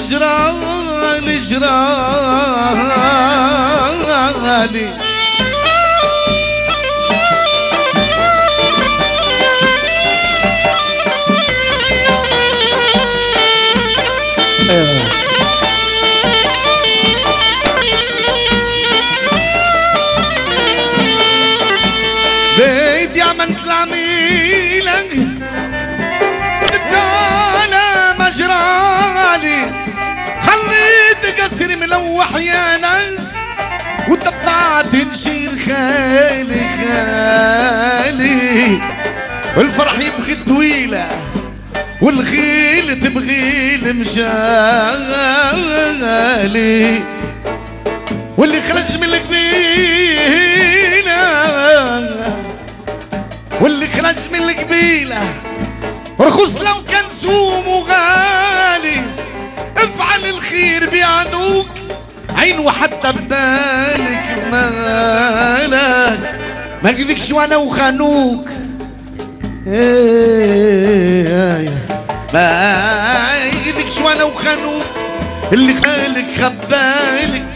جرالي جرالي بيت يا من تلاميلك تعالى مجرالي خليت قصري ملوح يا ناس وطبعت نشير خالي خالي والفرح يبغي طويلة والخيل تبغي المشالي واللي خرج من القبيلة واللي خرج من القبيلة رخص لو كان سوم وغالي افعل الخير بعدوك عين وحتى بدالك مالك ما قذكش وانا وخانوك ما يقذكش وانا وخانوك اللي خالك خبالك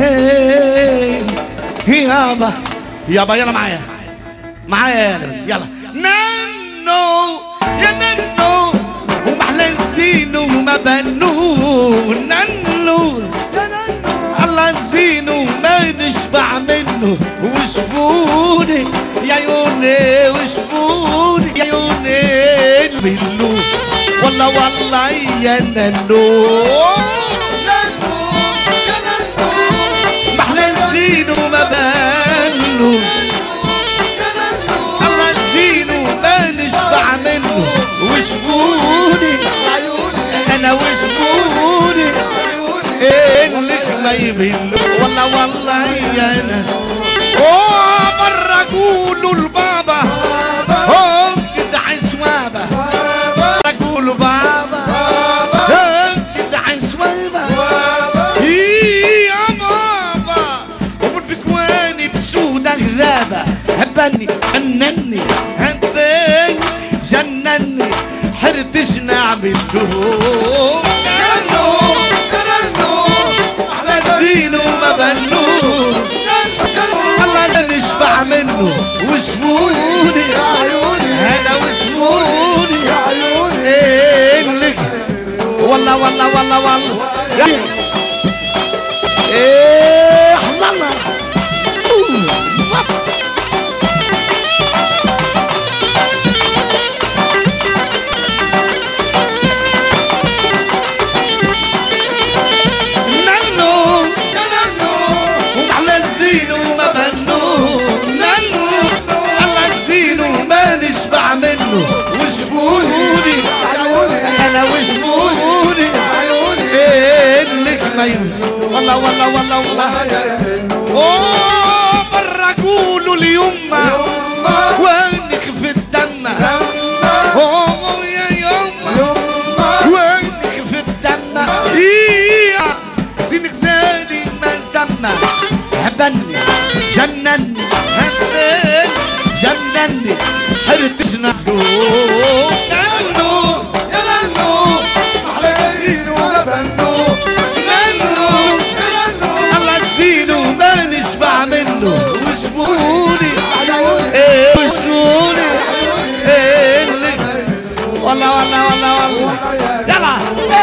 يابا يابا يلا معايا معايا يلا نانو يا نانو ومحلى زينو وما بنو نانو الله زينو ما نشبع منه وشفوني يا عيوني وشفوني يا عيوني بيلو والله والله يا نانو محلى زينو ما بنو الله زينو ما نشبع منه وشفوني انا وشفوني انك ما يبلو والله والله يا انا مرة قولوا لبابا كده عسوابة قولوا بابا كده عسوابة يا بابا ومن في كواني بسودة غذابة هبني أنني هبني جنني حرتشنا عملوه على زينه ما بنوه الله نشبع منه وشفوني يا عيوني هلا وشفوني يا عيوني إيه والله والله والله والله ايه الله وشفوني انا وشفوني انك ما والله والله والله والله مرة قولوا ليما وانك في الدم يا يما وانك في الدم زينك زاني ما الدم هبني جنني هبني جنني حرتشنا نانو يا نانو محلى زين ولا بنو نانو الله زينو ما نشبع منه وشفوني وشفوني والله والله والله والله يلا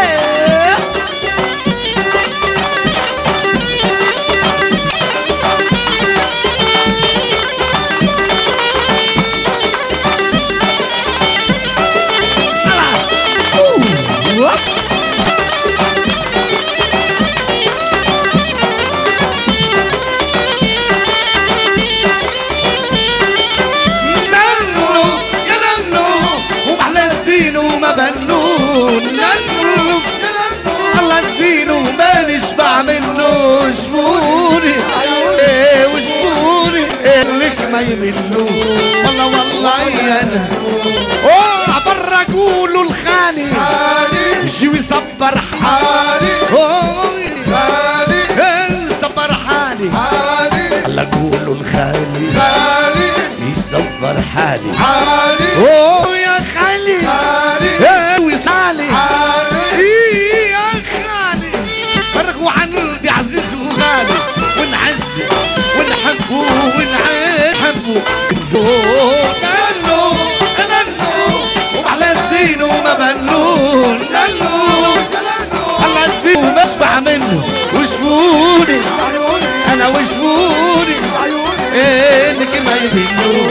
الله زينو ما نشبع منه وشفوني وشفوني لك ما يملو والله والله يا انا برا قولوا الخالي يجي ويصبر حالي صبر حالي هلا قولوا الخالي يصبر حالي يا خالي وصالي يا خالي يملوه